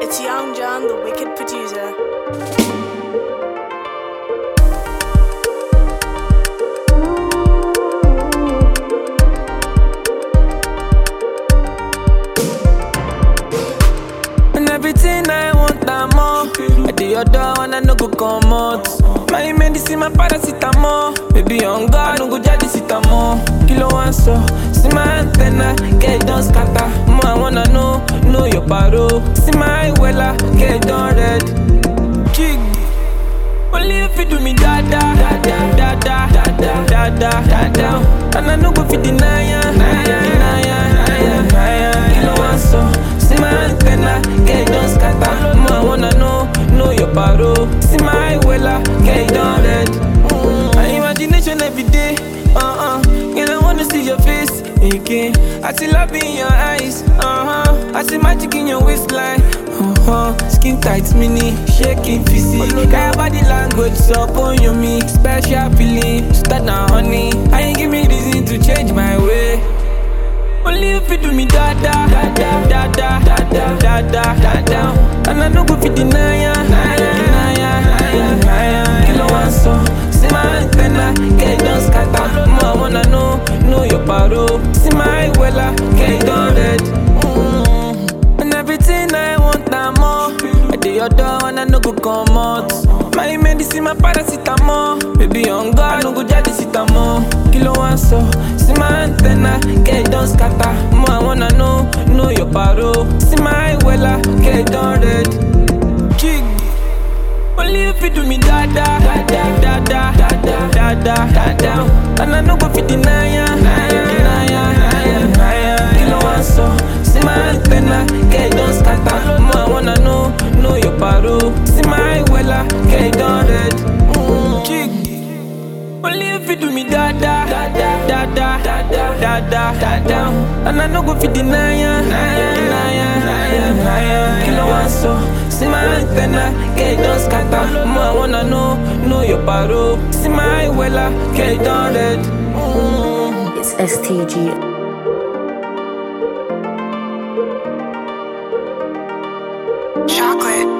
It's Young John, the wicked producer. And everything I want, I'm more. I do your door and I no go come out. My medicine, my paracetamol. Baby, on God, no go jadi sitamo. Kilo one so, see my antenna, get it done scatter. More I wanna know your paro. See my wella, get it done red. Jig, only if you do me da da da da da da da da da da da. And I no go fit deny ya, Kilo one so, see my antenna, get it done scatter. More I wanna know your paro. See my wella, get it done red. My imagination every day, girl, I wanna see your face again. I see love in your eyes, I see magic in your waistline, skin tight, mini, shaking physique. Got your body language, so on your me. Special feeling, start now, honey. I ain't give me reason to change my way. Only if you do me da da da da da da da da da da da. And I no go fit deny ya, Kilo one so, see my antenna, get it done scatter. More I wanna know your paro. See my wella, get it done red. And everything I want, I'm more. I do your door and I no go come out. My medicine, my paracetamol. Baby, on God, no go jadi sitamo. Kilo one so, see my antenna, get it done scatter. More I wanna know your paro. See my wella, get it done red. Jig, only if you do me da da da da da da da da da da. And I no go fit deny ya, Kilo one so, see my antenna, get it done scatter. More I wanna know your paro. See my wella, get it done red. Jig, only if you do me da da da da da da da da da da. And I no go fit deny ya, Kilo one so, see my antenna, get it done scatter. More I wanna know your paro. See my wella, get it done red. It's STG. Chocolate.